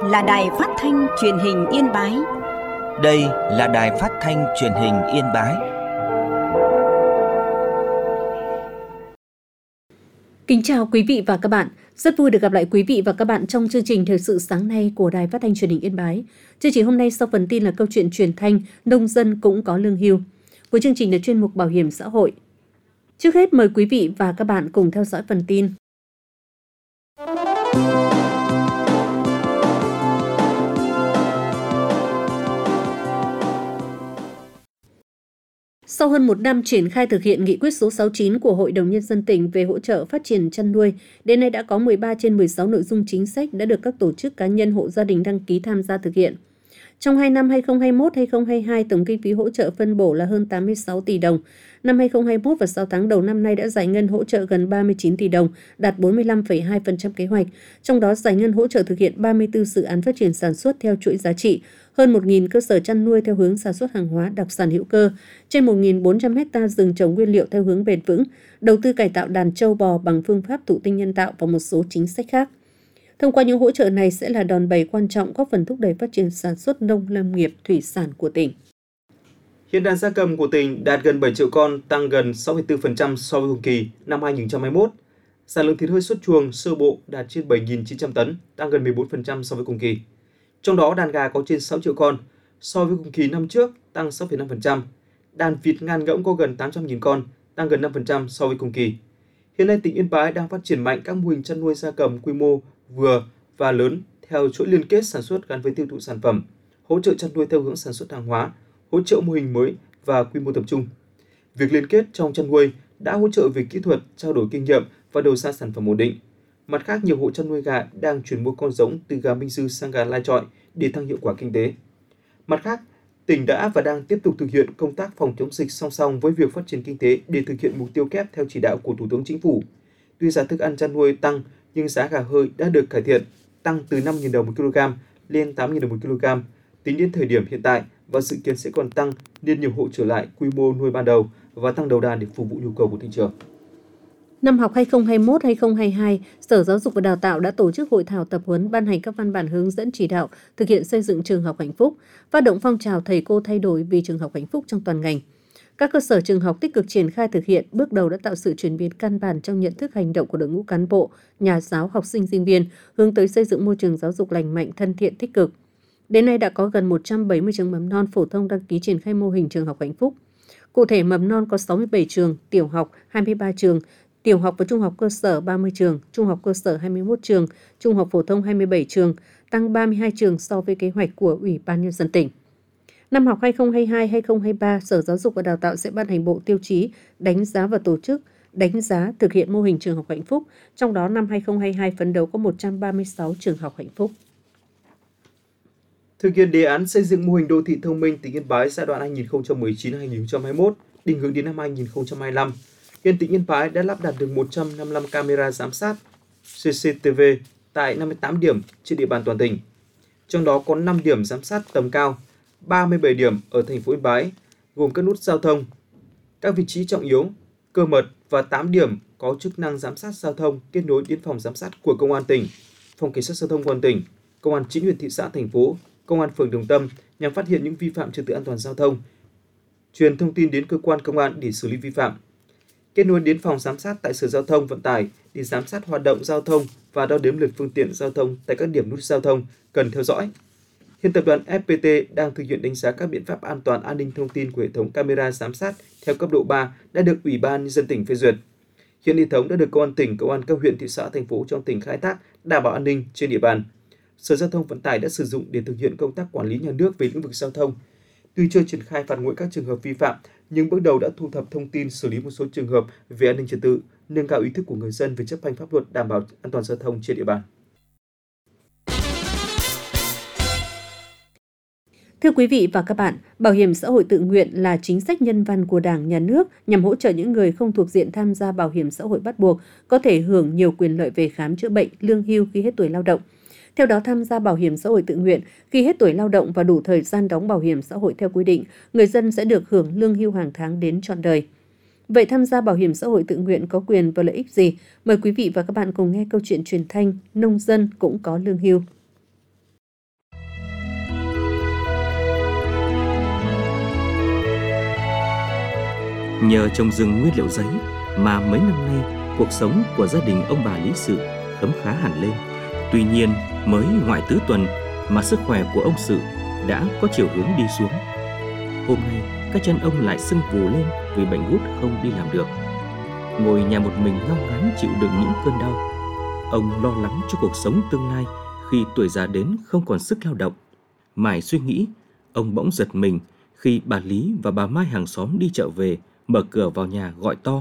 là Đài Phát thanh Truyền hình Yên Bái. Đây là Đài Phát thanh Truyền hình Yên Bái. Kính chào quý vị và các bạn. Rất vui được gặp lại quý vị và các bạn trong chương trình Thời sự sáng nay của Đài Phát thanh Truyền hình Yên Bái. Chương trình hôm nay sau phần tin là câu chuyện truyền thanh Nông dân cũng có lương hưu. Với chương trình là chuyên mục Bảo hiểm xã hội. Trước hết mời quý vị và các bạn cùng theo dõi phần tin. Sau hơn một năm triển khai thực hiện nghị quyết số 69 của Hội đồng Nhân dân tỉnh về hỗ trợ phát triển chăn nuôi, đến nay đã có 13 trên 16 nội dung chính sách đã được các tổ chức cá nhân hộ gia đình đăng ký tham gia thực hiện. Trong 2 năm 2021-2022, tổng kinh phí hỗ trợ phân bổ là hơn 86 tỷ đồng. Năm 2021 và 6 tháng đầu năm nay đã giải ngân hỗ trợ gần 39 tỷ đồng, đạt 45,2% kế hoạch. Trong đó giải ngân hỗ trợ thực hiện 34 dự án phát triển sản xuất theo chuỗi giá trị, hơn 1.000 cơ sở chăn nuôi theo hướng sản xuất hàng hóa đặc sản hữu cơ, trên 1.400 ha rừng trồng nguyên liệu theo hướng bền vững, đầu tư cải tạo đàn trâu bò bằng phương pháp thụ tinh nhân tạo và một số chính sách khác. Thông qua những hỗ trợ này sẽ là đòn bẩy quan trọng góp phần thúc đẩy phát triển sản xuất nông lâm nghiệp thủy sản của tỉnh. Hiện đàn gia cầm của tỉnh đạt gần 7 triệu con, tăng gần 6,4% so với cùng kỳ năm 2021. Sản lượng thịt hơi xuất chuồng sơ bộ đạt trên 7.900 tấn, tăng gần 14% so với cùng kỳ. Trong đó đàn gà có trên 6 triệu con, so với cùng kỳ năm trước tăng 6,5%. Đàn vịt ngan ngỗng có gần 800.000 con, tăng gần 5% so với cùng kỳ. Hiện nay tỉnh Yên Bái đang phát triển mạnh các mô hình chăn nuôi gia cầm quy mô vừa và lớn theo chuỗi liên kết sản xuất gắn với tiêu thụ sản phẩm, hỗ trợ chăn nuôi theo hướng sản xuất hàng hóa, hỗ trợ mô hình mới và quy mô tập trung. Việc liên kết trong chăn nuôi đã hỗ trợ về kỹ thuật, trao đổi kinh nghiệm và đầu ra sản phẩm ổn định. Mặt khác, nhiều hộ chăn nuôi gà đang chuyển mua con giống từ gà Minh Dư sang gà Lai Chọi để tăng hiệu quả kinh tế. Mặt khác, tỉnh đã và đang tiếp tục thực hiện công tác phòng chống dịch song song với việc phát triển kinh tế để thực hiện mục tiêu kép theo chỉ đạo của Thủ tướng Chính phủ. Tuy giá thức ăn chăn nuôi tăng, nhưng giá gà hơi đã được cải thiện, tăng từ 5.000 đồng một kg lên 8.000 đồng một kg tính đến thời điểm hiện tại và dự kiến sẽ còn tăng nên nhiều hộ trở lại quy mô nuôi ban đầu và tăng đầu đàn để phục vụ nhu cầu của thị trường. Năm học 2021-2022, Sở Giáo dục và Đào tạo đã tổ chức hội thảo tập huấn ban hành các văn bản hướng dẫn chỉ đạo thực hiện xây dựng trường học hạnh phúc, phát động phong trào thầy cô thay đổi vì trường học hạnh phúc trong toàn ngành. Các cơ sở trường học tích cực triển khai thực hiện, bước đầu đã tạo sự chuyển biến căn bản trong nhận thức hành động của đội ngũ cán bộ, nhà giáo, học sinh, sinh viên, hướng tới xây dựng môi trường giáo dục lành mạnh, thân thiện, tích cực. Đến nay đã có gần 170 trường mầm non phổ thông đăng ký triển khai mô hình trường học hạnh phúc. Cụ thể, mầm non có 67 trường, tiểu học 23 trường, tiểu học và trung học cơ sở 30 trường, trung học cơ sở 21 trường, trung học phổ thông 27 trường, tăng 32 trường so với kế hoạch của Ủy ban Nhân dân tỉnh. Năm học 2022-2023, Sở Giáo dục và Đào tạo sẽ ban hành bộ tiêu chí đánh giá và tổ chức đánh giá thực hiện mô hình trường học hạnh phúc, trong đó năm 2022 phấn đấu có 136 trường học hạnh phúc. Thực hiện đề án xây dựng mô hình đô thị thông minh tỉnh Yên Bái giai đoạn 2019-2021, định hướng đến năm 2025, hiện tỉnh Yên Bái đã lắp đặt được 155 camera giám sát CCTV tại 58 điểm trên địa bàn toàn tỉnh. Trong đó có 5 điểm giám sát tầm cao, 37 điểm ở thành phố Yên Bái, gồm các nút giao thông, các vị trí trọng yếu, cơ mật và 8 điểm có chức năng giám sát giao thông kết nối đến phòng giám sát của Công an tỉnh, Phòng Cảnh sát Giao thông Công an tỉnh, Công an 9 huyện thị xã thành phố, Công an phường Đồng Tâm nhằm phát hiện những vi phạm trật tự an toàn giao thông, truyền thông tin đến cơ quan công an để xử lý vi phạm. Kết nối đến phòng giám sát tại Sở Giao thông Vận tải để giám sát hoạt động giao thông và đo đếm lượt phương tiện giao thông tại các điểm nút giao thông cần theo dõi. Hiện tập đoàn FPT đang thực hiện đánh giá các biện pháp an toàn an ninh thông tin của hệ thống camera giám sát theo cấp độ 3 đã được Ủy ban Nhân dân tỉnh phê duyệt. Hiện hệ thống đã được Công an tỉnh, Công an các huyện, thị xã, thành phố trong tỉnh khai thác đảm bảo an ninh trên địa bàn. Sở Giao thông Vận tải đã sử dụng để thực hiện công tác quản lý nhà nước về lĩnh vực giao thông. Tuy chưa triển khai phạt nguội các trường hợp vi phạm, nhưng bước đầu đã thu thập thông tin xử lý một số trường hợp về an ninh trật tự, nâng cao ý thức của người dân về chấp hành pháp luật đảm bảo an toàn giao thông trên địa bàn. Thưa quý vị và các bạn, Bảo hiểm xã hội tự nguyện là chính sách nhân văn của Đảng, Nhà nước nhằm hỗ trợ những người không thuộc diện tham gia bảo hiểm xã hội bắt buộc có thể hưởng nhiều quyền lợi về khám chữa bệnh, lương hưu khi hết tuổi lao động. Theo đó, tham gia bảo hiểm xã hội tự nguyện khi hết tuổi lao động và đủ thời gian đóng bảo hiểm xã hội theo quy định, người dân sẽ được hưởng lương hưu hàng tháng đến trọn đời. Vậy tham gia bảo hiểm xã hội tự nguyện có quyền và lợi ích gì? Mời quý vị và các bạn cùng nghe câu chuyện truyền thanh Nông dân cũng có lương hưu. Nhờ trồng rừng nguyên liệu giấy mà mấy năm nay cuộc sống của gia đình ông bà Lý Sự khấm khá hẳn lên. Tuy nhiên, mới ngoại tứ tuần mà sức khỏe của ông Sự đã có chiều hướng đi xuống. Hôm nay, các chân ông lại sưng vù lên vì bệnh gút không đi làm được. Ngồi nhà một mình ngao ngán chịu đựng những cơn đau. Ông lo lắng cho cuộc sống tương lai khi tuổi già đến không còn sức lao động. Mải suy nghĩ, ông bỗng giật mình khi bà Lý và bà Mai hàng xóm đi chợ về, mở cửa vào nhà gọi to.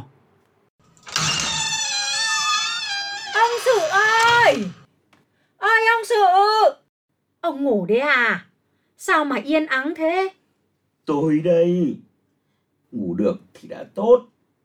Ông Sự ơi! Ơi ông Sự! Ông ngủ đấy à? Sao mà yên ắng thế? Tôi đây. Ngủ được thì đã tốt.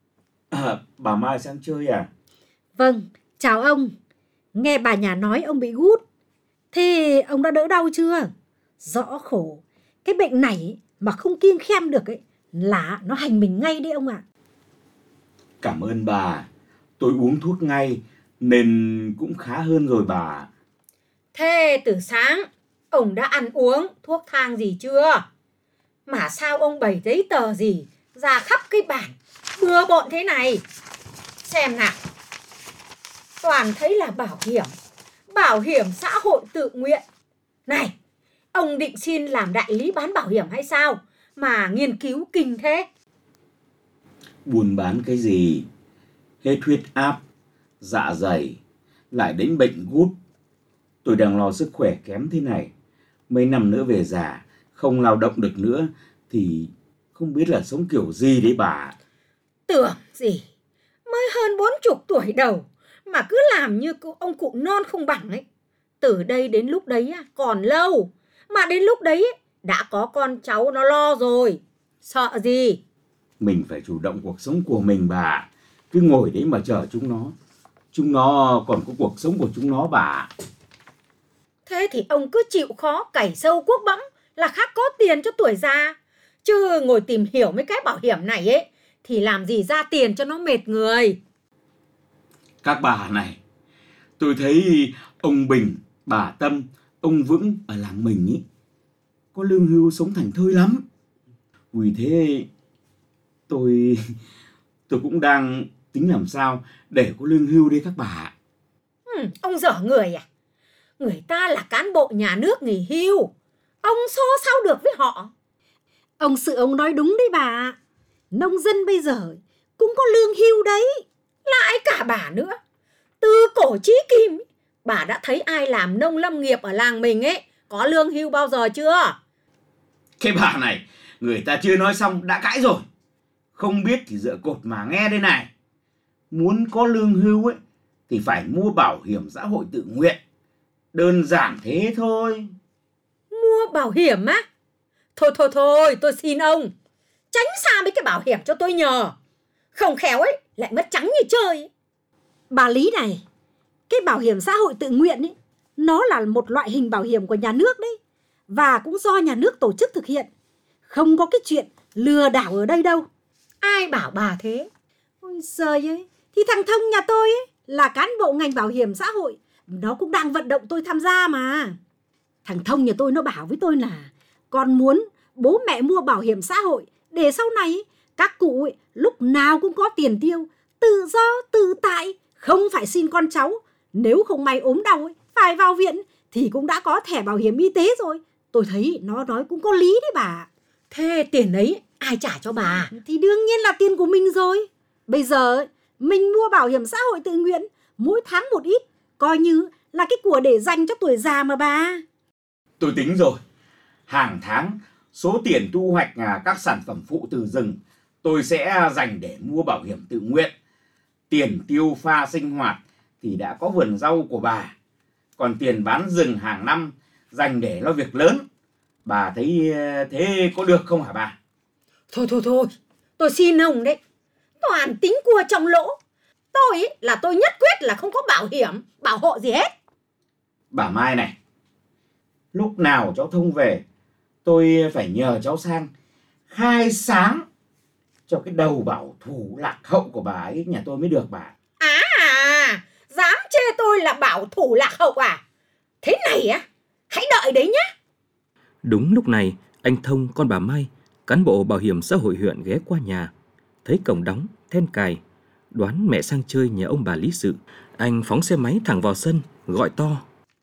Bà Mai sang chơi à? Vâng, chào ông. Nghe bà nhà nói ông bị gút. Thế ông đã đỡ đau chưa? Rõ khổ. Cái bệnh này mà không kiêng khem được ấy là nó hành mình ngay đấy ông ạ. Cảm ơn bà. Tôi uống thuốc ngay nên cũng khá hơn rồi bà. Thế từ sáng ông đã ăn uống thuốc thang gì chưa? Mà sao ông bày giấy tờ gì ra khắp cái bản bừa bộn thế này? Xem nào. Toàn thấy là bảo hiểm xã hội tự nguyện. Này, ông định xin làm đại lý bán bảo hiểm hay sao mà nghiên cứu kinh thế? Buôn bán cái gì? Hết huyết áp, dạ dày, lại đến bệnh gút. Tôi đang lo sức khỏe kém thế này. Mấy năm nữa về già, không lao động được nữa thì không biết là sống kiểu gì đấy bà. Tưởng gì, mới hơn 40 tuổi đầu mà cứ làm như ông cụ non không bằng ấy. Từ đây đến lúc đấy còn lâu, mà đến lúc đấy đã có con cháu nó lo rồi. Sợ gì? Mình phải chủ động cuộc sống của mình bà. Cứ ngồi đấy mà chờ chúng nó. Chúng nó còn có cuộc sống của chúng nó bà. Thế thì ông cứ chịu khó cày sâu cuốc bẫm là khác có tiền cho tuổi già. Chứ ngồi tìm hiểu mấy cái bảo hiểm này ấy thì làm gì ra tiền cho nó mệt người. Các bà này, tôi thấy ông Bình, bà Tâm, ông Vững ở làng mình ý, có lương hưu sống thảnh thơi lắm. Vì thế tôi cũng đang tính làm sao để có lương hưu đây các bà. Ông dở người à? Người ta là cán bộ nhà nước nghỉ hưu, ông so sao được với họ? Ông Sự ông nói đúng đấy bà. Nông dân bây giờ cũng có lương hưu đấy. Lại cả bà nữa. Từ cổ chí kim bà đã thấy ai làm nông lâm nghiệp ở làng mình ấy có lương hưu bao giờ chưa? Cái bà này, người ta chưa nói xong đã cãi rồi. Không biết thì dựa cột mà nghe đây này. Muốn có lương hưu ấy thì phải mua bảo hiểm xã hội tự nguyện. Đơn giản thế thôi. Mua bảo hiểm á? Thôi, tôi xin ông. Tránh xa mấy cái bảo hiểm cho tôi nhờ. Không khéo ấy, lại mất trắng như chơi. Bà Lý này, cái bảo hiểm xã hội tự nguyện ấy, nó là một loại hình bảo hiểm của nhà nước đấy. Và cũng do nhà nước tổ chức thực hiện. Không có cái chuyện lừa đảo ở đây đâu. Ai bảo bà thế? Ôi giời ơi, thì thằng Thông nhà tôi ấy là cán bộ ngành bảo hiểm xã hội. Nó cũng đang vận động tôi tham gia mà. Thằng Thông nhà tôi nó bảo với tôi là con muốn bố mẹ mua bảo hiểm xã hội để sau này các cụ ấy, lúc nào cũng có tiền tiêu, tự do, tự tại, không phải xin con cháu. Nếu không may ốm đau ấy, phải vào viện thì cũng đã có thẻ bảo hiểm y tế rồi. Tôi thấy nó nói cũng có lý đấy bà. Thế tiền ấy ai trả cho bà? Thì đương nhiên là tiền của mình rồi. Bây giờ mình mua bảo hiểm xã hội tự nguyện mỗi tháng một ít, coi như là cái của để dành cho tuổi già mà bà. Tôi tính rồi. Hàng tháng số tiền thu hoạch các sản phẩm phụ từ rừng tôi sẽ dành để mua bảo hiểm tự nguyện. Tiền tiêu pha sinh hoạt thì đã có vườn rau của bà. Còn tiền bán rừng hàng năm dành để lo việc lớn. Bà thấy thế có được không hả bà? Thôi, tôi xin ông đấy. Toàn tính cua trong lỗ. Tôi nhất quyết là không có bảo hiểm, bảo hộ gì hết. Bà Mai này, lúc nào cháu Thông về, tôi phải nhờ cháu sang khai sáng cho cái đầu bảo thủ lạc hậu của bà ấy nhà tôi mới được bà. Dám chê tôi là bảo thủ lạc hậu à? Thế này á, hãy đợi đấy nhá. Đúng lúc này, anh Thông con bà Mai, cán bộ bảo hiểm xã hội huyện ghé qua nhà. thấy cổng đóng, then cài, đoán mẹ sang chơi nhà ông bà lý sự. Anh phóng xe máy thẳng vào sân, gọi to.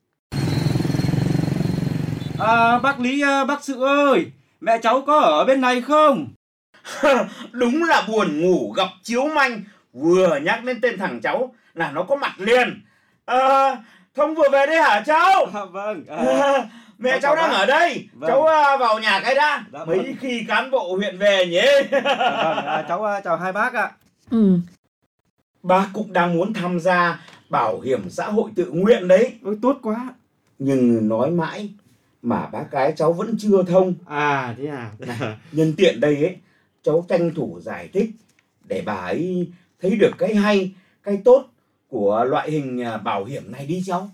Bác Lý, bác Sự ơi, mẹ cháu có ở bên này không? Đúng là buồn ngủ gặp chiếu manh, vừa nhắc đến tên thằng cháu là nó có mặt liền. Thông vừa về đây hả cháu? Vâng. Mẹ cháu đang ở đây. Vâng. Cháu vào nhà cái đã. Dạ, mấy vâng. khi cán bộ huyện về nhỉ. Cháu chào hai bác ạ. Bác cũng đang muốn tham gia bảo hiểm xã hội tự nguyện đấy. Ôi, tốt quá. Nhưng nói mãi mà bác gái cháu vẫn chưa thông. Thế à? Nhân tiện đây ấy, cháu tranh thủ giải thích để bà ấy thấy được cái hay, cái tốt của loại hình bảo hiểm này đi cháu.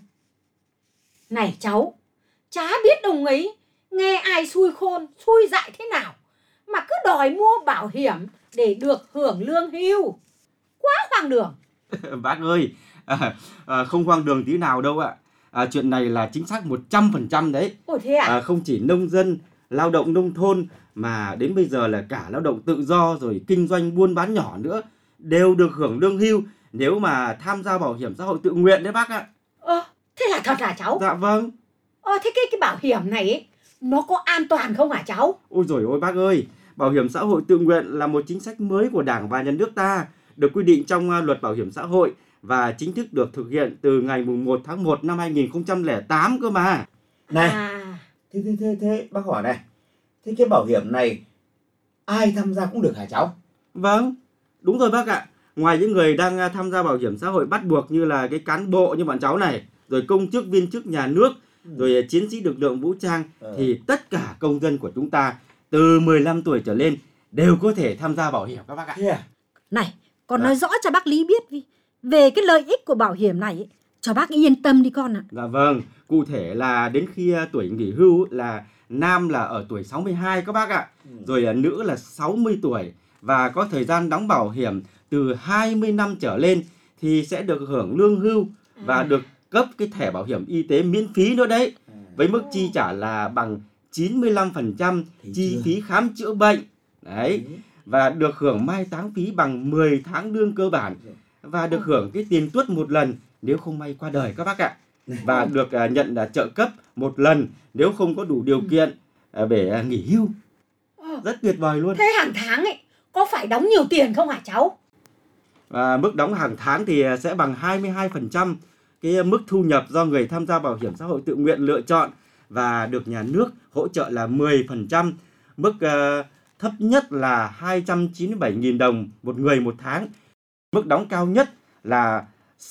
Này cháu, chả biết ông ấy nghe ai xui khôn, xui dại thế nào mà cứ đòi mua bảo hiểm để được hưởng lương hưu. Quá hoang đường. Bác ơi, không hoang đường tí nào đâu ạ. Chuyện này là chính xác 100% đấy. Ôi thế à? Không chỉ nông dân, lao động nông thôn mà đến bây giờ là cả lao động tự do rồi kinh doanh buôn bán nhỏ nữa đều được hưởng lương hưu nếu mà tham gia bảo hiểm xã hội tự nguyện đấy bác ạ. Thế là thật hả cháu? Dạ vâng. Thế cái bảo hiểm này ấy, nó có an toàn không hả cháu? Ôi dồi ôi bác ơi, bảo hiểm xã hội tự nguyện là một chính sách mới của Đảng và Nhà nước ta, được quy định trong luật bảo hiểm xã hội và chính thức được thực hiện từ ngày 1 tháng 1 năm 2008 cơ mà. Này, thế bác hỏi này, thế cái bảo hiểm này ai tham gia cũng được hả cháu? Vâng, đúng rồi bác ạ. Ngoài những người đang tham gia bảo hiểm xã hội bắt buộc như là cái cán bộ như bọn cháu này, rồi công chức viên chức nhà nước, rồi chiến sĩ lực lượng vũ trang, thì tất cả công dân của chúng ta từ 15 tuổi trở lên đều có thể tham gia bảo hiểm các bác ạ. Này, con nói rõ cho bác Lý biết về cái lợi ích của bảo hiểm này ấy, cho bác yên tâm đi con ạ. Dạ vâng, cụ thể là đến khi tuổi nghỉ hưu là nam là ở tuổi 62 các bác ạ, rồi nữ là 60 tuổi và có thời gian đóng bảo hiểm từ 20 năm trở lên thì sẽ được hưởng lương hưu và được cấp cái thẻ bảo hiểm y tế miễn phí nữa đấy, với mức chi trả là bằng 95% chi phí khám chữa bệnh đấy, và được hưởng mai táng phí bằng 10 tháng lương cơ bản và được hưởng cái tiền tuất một lần nếu không may qua đời các bác ạ, và được nhận trợ cấp một lần nếu không có đủ điều kiện để nghỉ hưu. Rất tuyệt vời luôn. Thế hàng tháng ấy có phải đóng nhiều tiền không hả cháu? Mức đóng hàng tháng thì sẽ bằng 22% cái mức thu nhập do người tham gia bảo hiểm xã hội tự nguyện lựa chọn và được nhà nước hỗ trợ là 10%. Mức thấp nhất là 297.000 đồng một người một tháng. Mức đóng cao nhất là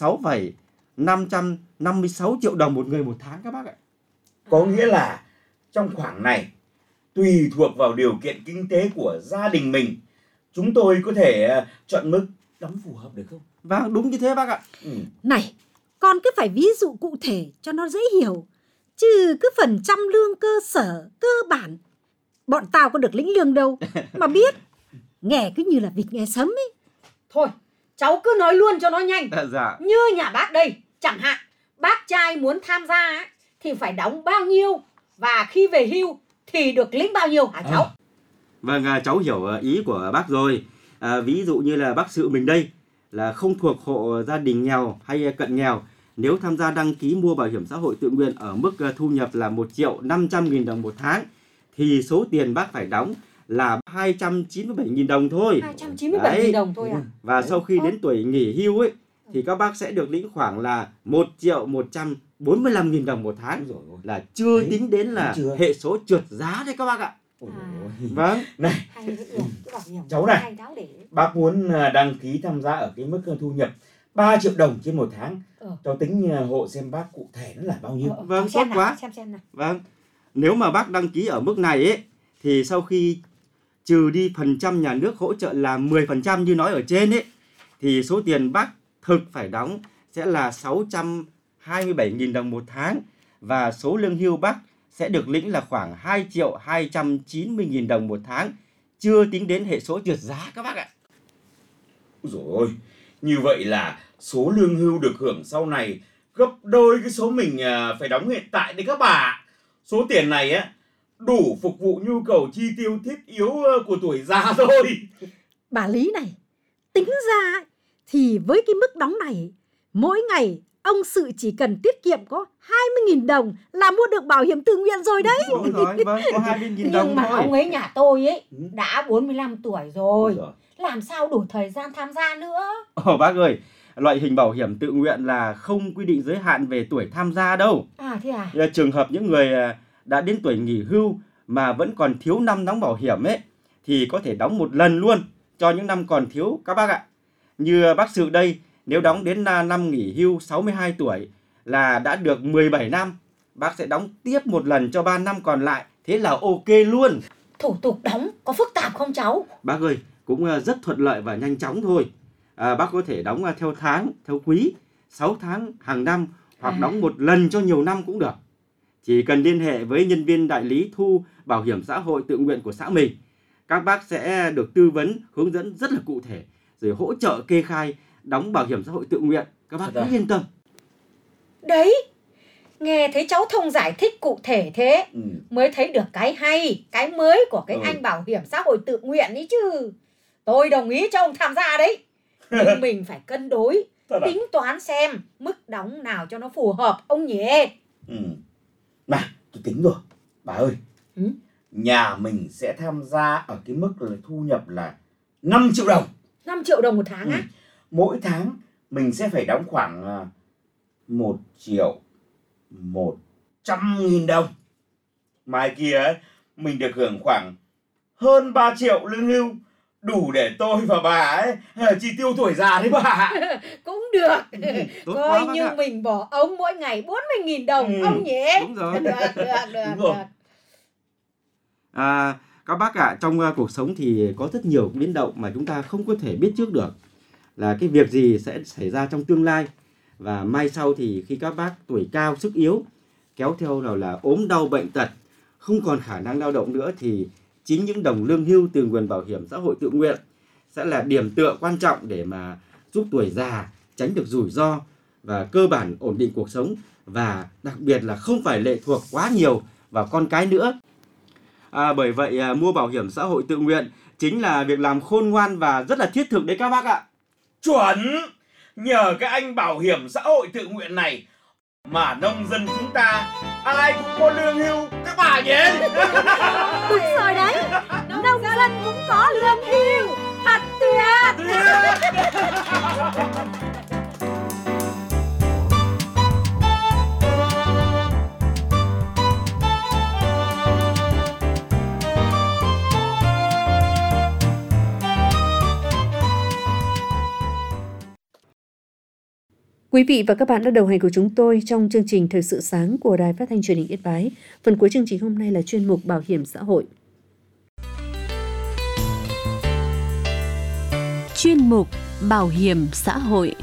6,556 triệu đồng một người một tháng các bác ạ. Có nghĩa là trong khoảng này, tùy thuộc vào điều kiện kinh tế của gia đình mình, chúng tôi có thể chọn mức đóng phù hợp được không? Vâng, đúng như thế bác ạ. Này, con cứ phải ví dụ cụ thể cho nó dễ hiểu. Chứ cứ phần trăm lương cơ sở, cơ bản, bọn tao có được lĩnh lương đâu mà biết. Nghe cứ như là vịt nghe sấm ấy. Thôi, cháu cứ nói luôn cho nó nhanh. Dạ. Như nhà bác đây, chẳng hạn bác trai muốn tham gia ấy, thì phải đóng bao nhiêu, và khi về hưu thì được lĩnh bao nhiêu hả cháu? Vâng, cháu hiểu ý của bác rồi. Ví dụ như là bác Sự mình đây là không thuộc hộ gia đình nghèo hay cận nghèo. Nếu tham gia đăng ký mua bảo hiểm xã hội tự nguyện ở mức thu nhập là 1.500.000 đồng một tháng thì số tiền bác phải đóng là 297.000 đồng thôi. 297.000 đồng thôi à? Và sau khi đến tuổi nghỉ hưu ấy thì các bác sẽ được lĩnh khoảng là 1.145.000 đồng một tháng, là chưa tính đến là hệ số trượt giá đấy các bác ạ. Vâng. Này, cháu này, bác muốn đăng ký tham gia ở cái mức thu nhập 3 triệu đồng trên một tháng. Cháu tính hộ xem bác cụ thể nó là bao nhiêu. Vâng, tốt quá. Xem nào. Vâng. Nếu mà bác đăng ký ở mức này ấy thì sau khi trừ đi phần trăm nhà nước hỗ trợ là 10% như nói ở trên ấy thì số tiền bác thực phải đóng sẽ là 627.000 đồng một tháng, và số lương hưu bác sẽ được lĩnh là khoảng 2.290.000 đồng một tháng, chưa tính đến hệ số trượt giá các bác ạ. Rồi, như vậy là số lương hưu được hưởng sau này gấp đôi cái số mình phải đóng hiện tại đấy các bà. Số tiền này á đủ phục vụ nhu cầu chi tiêu thiết yếu của tuổi già thôi. Bà Lý này, tính ra ấy, thì với cái mức đóng này, mỗi ngày ông Sự chỉ cần tiết kiệm có 20.000 đồng là mua được bảo hiểm tự nguyện rồi đấy. Đúng rồi, vâng, có 20.000 đồng Nhưng mà thôi. ông ấy nhà tôi ấy đã 45 tuổi rồi, làm sao đủ thời gian tham gia nữa. Bác ơi, loại hình bảo hiểm tự nguyện là không quy định giới hạn về tuổi tham gia đâu. À thế à? Trường hợp những người đã đến tuổi nghỉ hưu mà vẫn còn thiếu năm đóng bảo hiểm ấy thì có thể đóng một lần luôn cho những năm còn thiếu các bác ạ. Như bác Sự đây, nếu đóng đến năm nghỉ hưu 62 tuổi là đã được 17 năm, bác sẽ đóng tiếp một lần cho 3 năm còn lại, thế là ok luôn. Thủ tục đóng có phức tạp không cháu? Bác ơi, cũng rất thuận lợi và nhanh chóng thôi. Bác có thể đóng theo tháng, theo quý, 6 tháng, hàng năm hoặc đóng một lần cho nhiều năm cũng được. Chỉ cần liên hệ với nhân viên đại lý thu bảo hiểm xã hội tự nguyện của xã mình, các bác sẽ được tư vấn, hướng dẫn rất là cụ thể, rồi hỗ trợ kê khai đóng bảo hiểm xã hội tự nguyện. Các bác cứ yên tâm. Đấy, nghe thấy cháu Thông giải thích cụ thể thế mới thấy được cái hay, cái mới của cái anh bảo hiểm xã hội tự nguyện ấy chứ. Tôi đồng ý cho ông tham gia đấy. Nhưng mình phải cân đối, tính toán xem mức đóng nào cho nó phù hợp ông nhỉ. Này, tôi tính rồi. Bà ơi, nhà mình sẽ tham gia ở cái mức là thu nhập là 5 triệu đồng. 5 triệu đồng một tháng á? Mỗi tháng mình sẽ phải đóng khoảng 1.100.000 đồng. Mai kia ấy, mình được hưởng khoảng hơn 3 triệu lương hưu, đủ để tôi và bà ấy chi tiêu tuổi già đấy bà. Cũng được. Coi như ạ. mình bỏ ông mỗi ngày 40.000 đồng ông nhỉ? Đúng rồi. Được. Đúng rồi. Các bác ạ, trong cuộc sống thì có rất nhiều biến động mà chúng ta không có thể biết trước được là cái việc gì sẽ xảy ra trong tương lai. Và mai sau thì khi các bác tuổi cao sức yếu, kéo theo nào là ốm đau bệnh tật, không còn khả năng lao động nữa thì chính những đồng lương hưu từ nguồn bảo hiểm xã hội tự nguyện sẽ là điểm tựa quan trọng để mà giúp tuổi già tránh được rủi ro và cơ bản ổn định cuộc sống, và đặc biệt là không phải lệ thuộc quá nhiều vào con cái nữa. Bởi vậy mua bảo hiểm xã hội tự nguyện chính là việc làm khôn ngoan và rất là thiết thực đấy các bác ạ. Chuẩn! Nhờ cái anh bảo hiểm xã hội tự nguyện này mà nông dân chúng ta ai cũng có lương hưu các bà nhỉ? Đúng rồi đấy, nông dân cũng có lương hưu. Thật tuyệt! Quý vị và các bạn đã đồng hành cùng chúng tôi trong chương trình Thời sự sáng của Đài Phát thanh Truyền hình Yên Bái. Phần cuối chương trình hôm nay là chuyên mục Bảo hiểm xã hội. Chuyên mục Bảo hiểm xã hội.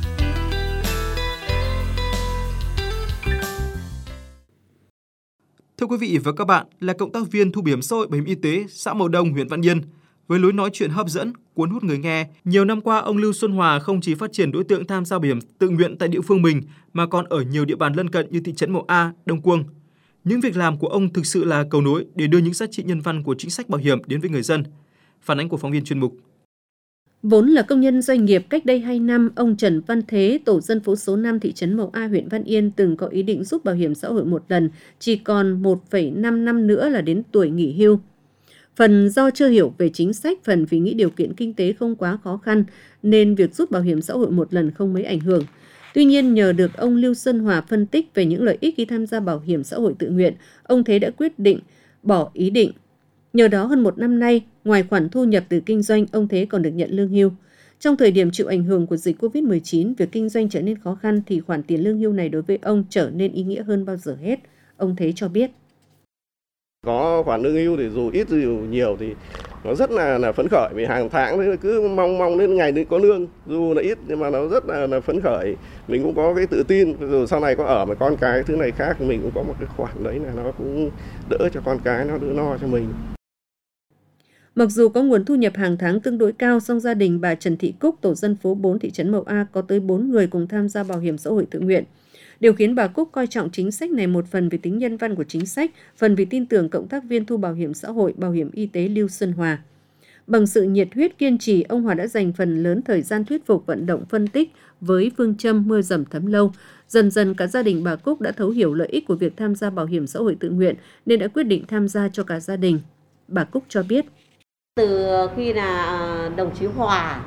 Thưa quý vị và các bạn, là cộng tác viên thu bảo hiểm xã hội bảo hiểm y tế xã Mậu Đông, huyện Văn Yên, với lối nói chuyện hấp dẫn, cuốn hút người nghe, nhiều năm qua ông Lưu Xuân Hòa không chỉ phát triển đối tượng tham gia bảo hiểm tự nguyện tại địa phương mình mà còn ở nhiều địa bàn lân cận như thị trấn Mậu A, Đông Quâng. Những việc làm của ông thực sự là cầu nối để đưa những giá trị nhân văn của chính sách bảo hiểm đến với người dân. Phản ánh của phóng viên chuyên mục. Vốn là công nhân doanh nghiệp, cách đây 2 năm, ông Trần Văn Thế, tổ dân phố số 5 thị trấn Mậu A, huyện Văn Yên từng có ý định rút bảo hiểm xã hội một lần, chỉ còn 1,5 năm nữa là đến tuổi nghỉ hưu. Phần do chưa hiểu về chính sách, phần vì nghĩ điều kiện kinh tế không quá khó khăn, nên việc rút bảo hiểm xã hội một lần không mấy ảnh hưởng. Tuy nhiên, nhờ được ông Lưu Xuân Hòa phân tích về những lợi ích khi tham gia bảo hiểm xã hội tự nguyện, ông Thế đã quyết định bỏ ý định. Nhờ đó, hơn 1 năm nay, ngoài khoản thu nhập từ kinh doanh, ông Thế còn được nhận lương hưu. Trong thời điểm chịu ảnh hưởng của dịch Covid-19, việc kinh doanh trở nên khó khăn thì khoản tiền lương hưu này đối với ông trở nên ý nghĩa hơn bao giờ hết. Ông Thế cho biết. Có khoản lương hưu thì dù ít dù nhiều thì nó rất là phấn khởi, vì hàng tháng thì cứ mong đến ngày đến có lương, dù là ít nhưng mà nó rất là phấn khởi. Mình cũng có cái tự tin, rồi sau này có ở với con cái thứ này khác mình cũng có một cái khoản đấy là nó cũng đỡ cho con cái, nó đỡ no cho mình. Mặc dù có nguồn thu nhập hàng tháng tương đối cao, song gia đình bà Trần Thị Cúc, tổ dân phố 4 thị trấn Mậu A có tới 4 người cùng tham gia bảo hiểm xã hội tự nguyện. Điều khiến bà Cúc coi trọng chính sách này một phần vì tính nhân văn của chính sách, phần vì tin tưởng cộng tác viên thu bảo hiểm xã hội, bảo hiểm y tế Lưu Xuân Hòa. Bằng sự nhiệt huyết kiên trì, ông Hòa đã dành phần lớn thời gian thuyết phục, vận động, phân tích với phương châm mưa dầm thấm lâu. Dần dần cả gia đình bà Cúc đã thấu hiểu lợi ích của việc tham gia bảo hiểm xã hội tự nguyện nên đã quyết định tham gia cho cả gia đình. Bà Cúc cho biết. Từ khi là đồng chí Hòa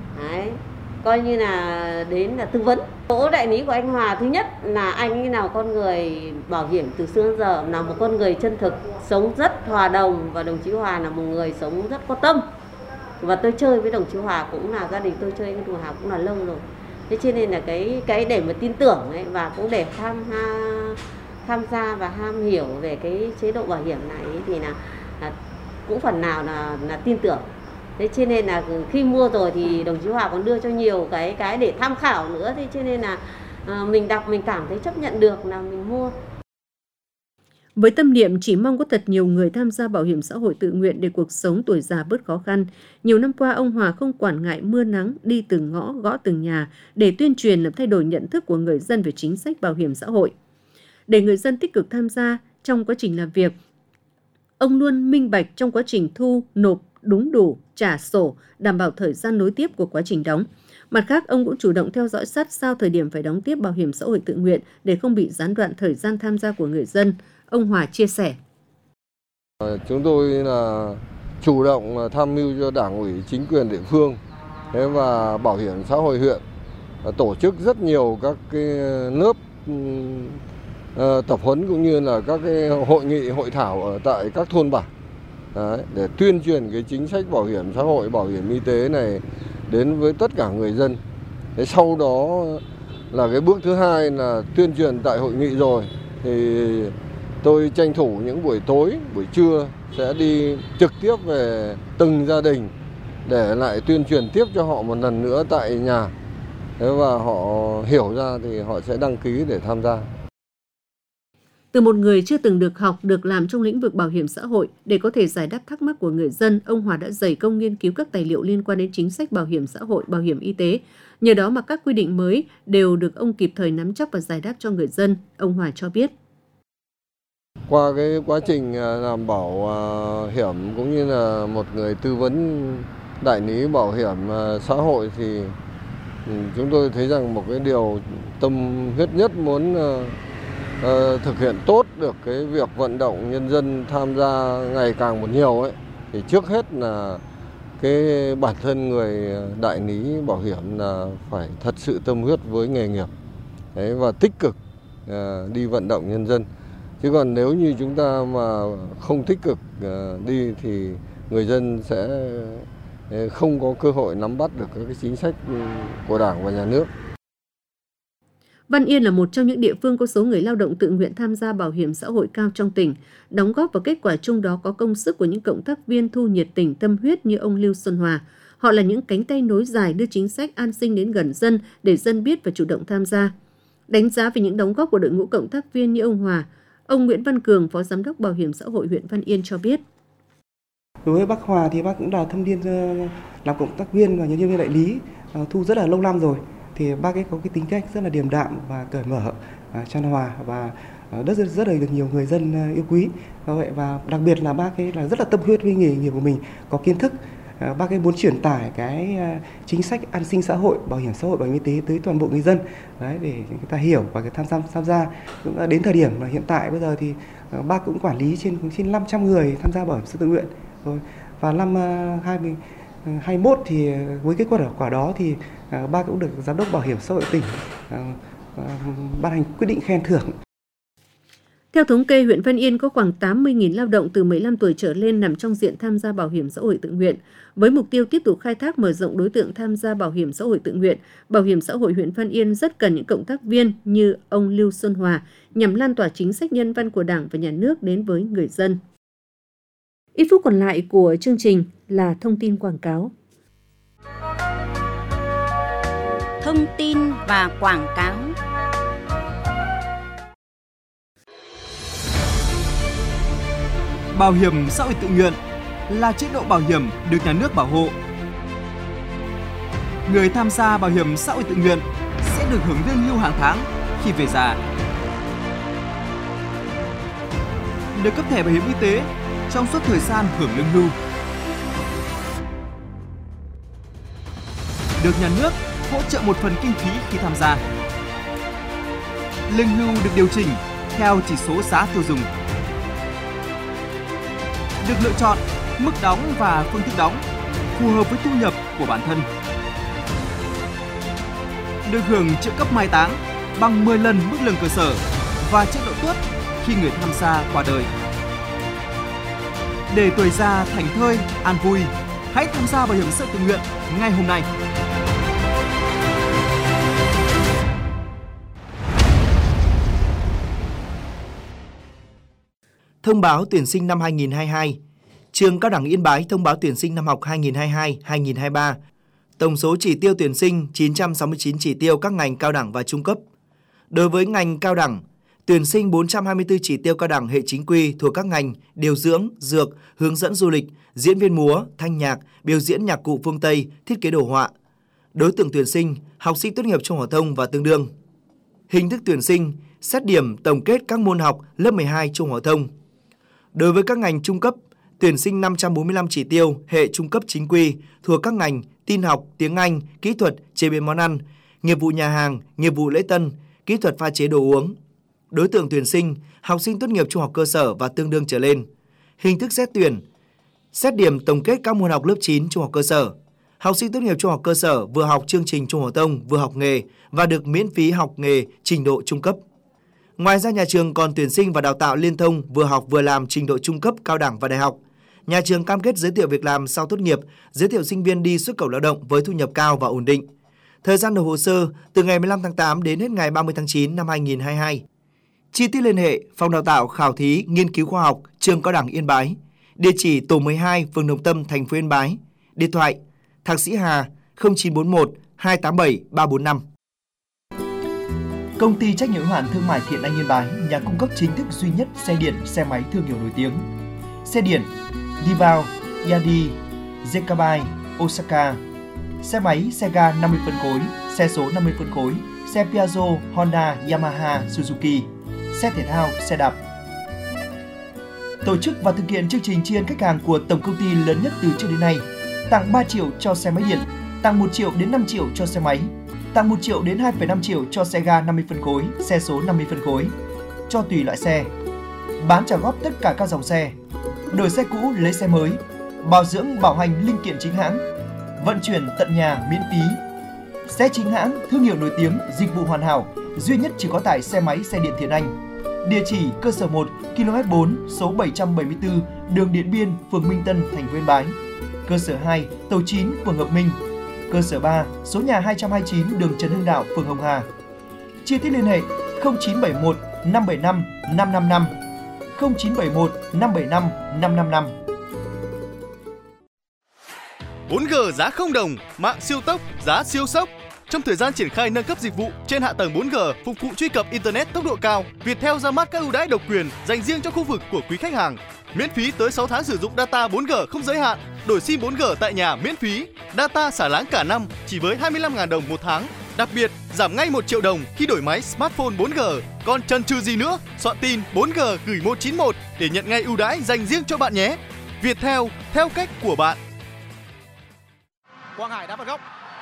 coi như là đến là tư vấn. Chỗ đại lý của anh Hòa, thứ nhất là anh ấy là con người bảo hiểm từ xưa đến giờ, là một con người chân thực, sống rất hòa đồng, và đồng chí Hòa là một người sống rất có tâm. Và tôi chơi với đồng chí Hòa cũng là gia đình tôi chơi với đồng chí Hòa cũng là lâu rồi. Thế cho nên là cái để mà tin tưởng ấy, và cũng để tham gia và ham hiểu về cái chế độ bảo hiểm này ấy, thì là cũng phần nào là tin tưởng. Thế cho nên là khi mua rồi thì đồng chí Hòa còn đưa cho nhiều cái để tham khảo nữa. Thế cho nên là mình đọc mình cảm thấy chấp nhận được là mình mua. Với tâm niệm chỉ mong có thật nhiều người tham gia bảo hiểm xã hội tự nguyện để cuộc sống tuổi già bớt khó khăn, nhiều năm qua ông Hòa không quản ngại mưa nắng, đi từng ngõ, gõ từng nhà để tuyên truyền làm thay đổi nhận thức của người dân về chính sách bảo hiểm xã hội. Để người dân tích cực tham gia trong quá trình làm việc, ông luôn minh bạch trong quá trình thu, nộp đúng đủ, trả sổ, đảm bảo thời gian nối tiếp của quá trình đóng. Mặt khác, ông cũng chủ động theo dõi sát sao thời điểm phải đóng tiếp bảo hiểm xã hội tự nguyện để không bị gián đoạn thời gian tham gia của người dân. Ông Hòa chia sẻ. Chúng tôi là chủ động tham mưu cho Đảng ủy, chính quyền địa phương và bảo hiểm xã hội huyện tổ chức rất nhiều các cái lớp tập huấn cũng như là các cái hội nghị, hội thảo ở tại các thôn bản để tuyên truyền cái chính sách bảo hiểm xã hội, bảo hiểm y tế này đến với tất cả người dân. Thế sau đó là cái bước thứ hai là tuyên truyền tại hội nghị rồi thì tôi tranh thủ những buổi tối, buổi trưa sẽ đi trực tiếp về từng gia đình để lại tuyên truyền tiếp cho họ một lần nữa tại nhà. Và họ hiểu ra thì họ sẽ đăng ký để tham gia. Từ một người chưa từng được học, được làm trong lĩnh vực bảo hiểm xã hội, để có thể giải đáp thắc mắc của người dân, ông Hòa đã dày công nghiên cứu các tài liệu liên quan đến chính sách bảo hiểm xã hội, bảo hiểm y tế. Nhờ đó mà các quy định mới đều được ông kịp thời nắm chắc và giải đáp cho người dân. Ông Hòa cho biết. Qua cái quá trình làm bảo hiểm cũng như là một người tư vấn đại lý bảo hiểm xã hội thì chúng tôi thấy rằng một cái điều tâm huyết nhất muốn thực hiện tốt được cái việc vận động nhân dân tham gia ngày càng một nhiều ấy, thì trước hết là cái bản thân người đại lý bảo hiểm là phải thật sự tâm huyết với nghề nghiệp và tích cực đi vận động nhân dân. Chứ còn nếu như chúng ta mà không tích cực đi thì người dân sẽ không có cơ hội nắm bắt được các cái chính sách của Đảng và Nhà nước. Văn Yên là một trong những địa phương có số người lao động tự nguyện tham gia bảo hiểm xã hội cao trong tỉnh. Đóng góp vào kết quả chung đó có công sức của những cộng tác viên thu nhiệt tình, tâm huyết như ông Lưu Xuân Hòa. Họ là những cánh tay nối dài đưa chính sách an sinh đến gần dân để dân biết và chủ động tham gia. Đánh giá về những đóng góp của đội ngũ cộng tác viên như ông Hòa, ông Nguyễn Văn Cường, Phó Giám đốc Bảo hiểm xã hội huyện Văn Yên cho biết. Đối với bác Hòa thì bác cũng là thâm niên làm cộng tác viên và nhân viên đại lý thu rất là lâu năm rồi. Thì bác ấy có cái tính cách rất là điềm đạm và cởi mở, chan hòa và rất là được nhiều người dân yêu quý. Và đặc biệt là bác ấy là rất là tâm huyết với nghề nghiệp của mình, có kiến thức. Bác ấy muốn truyền tải cái chính sách an sinh xã hội, bảo hiểm xã hội, bảo hiểm y tế tới toàn bộ người dân. Đấy, để người ta hiểu và tham gia. Đến thời điểm hiện tại bây giờ thì bác cũng quản lý trên 500 người tham gia bảo hiểm xã hội tự nguyện. Và năm 2021 thì với kết quả đó thì bác cũng được Giám đốc Bảo hiểm xã hội tỉnh ban hành quyết định khen thưởng. Theo thống kê, huyện Văn Yên có khoảng 80.000 lao động từ 15 tuổi trở lên nằm trong diện tham gia bảo hiểm xã hội tự nguyện. Với mục tiêu tiếp tục khai thác mở rộng đối tượng tham gia bảo hiểm xã hội tự nguyện, Bảo hiểm xã hội huyện Văn Yên rất cần những cộng tác viên như ông Lưu Xuân Hòa nhằm lan tỏa chính sách nhân văn của Đảng và Nhà nước đến với người dân. Ít phút còn lại của chương trình là thông tin quảng cáo. Thông tin và quảng cáo. Bảo hiểm xã hội tự nguyện là chế độ bảo hiểm được nhà nước bảo hộ. Người tham gia bảo hiểm xã hội tự nguyện sẽ được hưởng lương hưu hàng tháng khi về già. Được cấp thẻ bảo hiểm y tế trong suốt thời gian hưởng lương hưu. được nhà nước hỗ trợ một phần kinh phí khi tham gia. Lương hưu được điều chỉnh theo chỉ số giá tiêu dùng. Được lựa chọn mức đóng và phương thức đóng phù hợp với thu nhập của bản thân. Được hưởng trợ cấp mai táng bằng 10 lần mức lương cơ sở và chế độ tuất khi người tham gia qua đời. Để tuổi già thảnh thơi, an vui, hãy tham gia bảo hiểm xã hội tự nguyện ngay hôm nay. Thông báo tuyển sinh năm 2022. Trường Cao đẳng Yên Bái thông báo tuyển sinh năm học 2022-2023. Tổng số chỉ tiêu tuyển sinh 969 chỉ tiêu các ngành cao đẳng và trung cấp. Đối với ngành cao đẳng, tuyển sinh 424 chỉ tiêu cao đẳng hệ chính quy thuộc các ngành điều dưỡng, dược, hướng dẫn du lịch, diễn viên múa, thanh nhạc, biểu diễn nhạc cụ phương Tây, thiết kế đồ họa. Đối tượng tuyển sinh, học sinh tốt nghiệp trung học phổ thông và tương đương. Hình thức tuyển sinh, xét điểm tổng kết các môn học lớp 12 trung học phổ thông. Đối với các ngành trung cấp, tuyển sinh 545 chỉ tiêu hệ trung cấp chính quy thuộc các ngành tin học, tiếng Anh, kỹ thuật, chế biến món ăn, nghiệp vụ nhà hàng, nghiệp vụ lễ tân, kỹ thuật pha chế đồ uống. Đối tượng tuyển sinh, học sinh tốt nghiệp trung học cơ sở và tương đương trở lên. Hình thức xét tuyển, xét điểm tổng kết các môn học lớp 9 trung học cơ sở. Học sinh tốt nghiệp trung học cơ sở vừa học chương trình trung học phổ thông vừa học nghề và được miễn phí học nghề trình độ trung cấp. Ngoài ra, nhà trường còn tuyển sinh và đào tạo liên thông vừa học vừa làm trình độ trung cấp, cao đẳng và đại học. Nhà trường cam kết giới thiệu việc làm sau tốt nghiệp, giới thiệu sinh viên đi xuất khẩu lao động với thu nhập cao và ổn định. Thời gian nộp hồ sơ từ ngày 15 tháng 8 đến hết ngày 30 tháng 9 năm 2022. Chi tiết liên hệ Phòng Đào tạo Khảo thí Nghiên cứu khoa học Trường Cao đẳng Yên Bái. Địa chỉ tổ 12 phường Đồng Tâm, thành phố Yên Bái. Điện thoại Thạc sĩ Hà 0941 287 345. Công ty trách nhiệm hữu hạn thương mại Thiện Anh Yên Bái, nhà cung cấp chính thức duy nhất xe điện, xe máy thương hiệu nổi tiếng. Xe điện Divao, Yadi, Zekabai, Osaka. Xe máy, xe ga 50 phân khối, xe số 50 phân khối, xe Piaggio, Honda, Yamaha, Suzuki. Xe thể thao, xe đạp. Tổ chức và thực hiện chương trình tri ân khách hàng của tổng công ty lớn nhất từ trước đến nay. Tặng 3 triệu cho xe máy điện, tặng 1 triệu đến 5 triệu cho xe máy, tặng 1 triệu đến 2,5 triệu cho xe ga 50 phân khối, xe số 50 phân khối, cho tùy loại xe. Bán trả góp tất cả các dòng xe. Đổi xe cũ lấy xe mới, bảo dưỡng bảo hành linh kiện chính hãng, vận chuyển tận nhà miễn phí. Xe chính hãng, thương hiệu nổi tiếng, dịch vụ hoàn hảo, duy nhất chỉ có tại xe máy xe điện Thiện Anh. Địa chỉ cơ sở 1, km 4, số 774, đường Điện Biên, phường Minh Tân, thành phố Yên Bái. Cơ sở 2, tổ 9, phường Hợp Minh. Cơ sở 3, số nhà 229, đường Trần Hưng Đạo, phường Hồng Hà. Chi tiết liên hệ 0971 575 555, 0971 575 555. 4G giá 0 đồng, mạng siêu tốc, giá siêu sốc. Trong thời gian triển khai nâng cấp dịch vụ trên hạ tầng 4G phục vụ truy cập Internet tốc độ cao, Viettel ra mắt các ưu đãi độc quyền dành riêng cho khu vực của quý khách hàng. Miễn phí tới 6 tháng sử dụng data 4G không giới hạn, đổi SIM 4G tại nhà miễn phí, data xả láng cả năm chỉ với 25.000 đồng một tháng. Đặc biệt, giảm ngay 1 triệu đồng khi đổi máy smartphone 4G. Còn chần chừ gì nữa, soạn tin 4G gửi 191 để nhận ngay ưu đãi dành riêng cho bạn nhé. Viettel, theo cách của bạn. Quang Hải đá vào góc.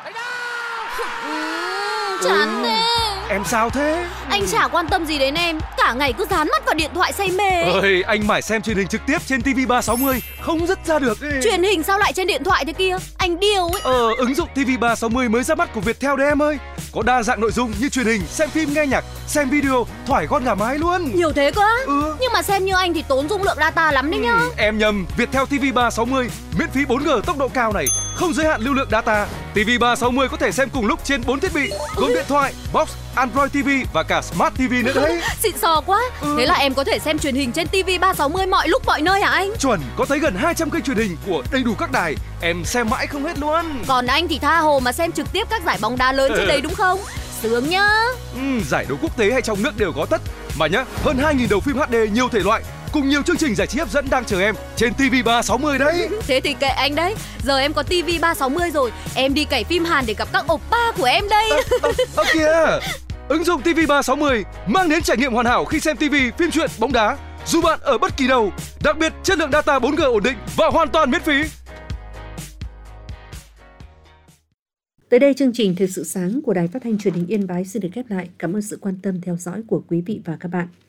Chán thế. Em sao thế? Anh chả quan tâm gì đến em, cả ngày cứ dán mắt vào điện thoại say mê. Ơi, anh mải xem truyền hình trực tiếp trên TV360, không dứt ra được ấy. Truyền hình sao lại trên điện thoại thế kia? Anh điêu ấy. Ứng dụng TV360 mới ra mắt của Viettel đấy em ơi. Có đa dạng nội dung như truyền hình, xem phim, nghe nhạc, xem video, thoải con gà mái luôn. Nhiều thế cơ á? Nhưng mà xem như anh thì tốn dung lượng data lắm đấy nhá. Em nhầm, Viettel TV360 miễn phí 4G tốc độ cao này, không giới hạn lưu lượng data. TV360 có thể xem cùng lúc trên 4 thiết bị, gồm điện thoại, box, Android TV và cả Smart TV nữa đấy. Xịn sò quá. Thế là em có thể xem truyền hình trên TV360 mọi lúc mọi nơi hả anh? Chuẩn, có tới gần 200 kênh truyền hình của đầy đủ các đài, em xem mãi không hết luôn. Còn anh thì tha hồ mà xem trực tiếp các giải bóng đá lớn trên đấy đúng không? Sướng nhá. Giải đấu quốc tế hay trong nước đều có tất. Mà nhá, hơn 2.000 đầu phim HD nhiều thể loại cùng nhiều chương trình giải trí hấp dẫn đang chờ em trên TV360 đấy. Thế thì kệ anh đấy. Giờ em có TV360 rồi, em đi cày phim Hàn để gặp các oppa của em đây. Kìa, ứng dụng TV360 mang đến trải nghiệm hoàn hảo khi xem TV, phim truyện, bóng đá, dù bạn ở bất kỳ đâu. Đặc biệt chất lượng data 4G ổn định và hoàn toàn miễn phí. Tới đây chương trình Thời sự sáng của Đài Phát thanh Truyền hình Yên Bái xin được khép lại. Cảm ơn sự quan tâm theo dõi của quý vị và các bạn.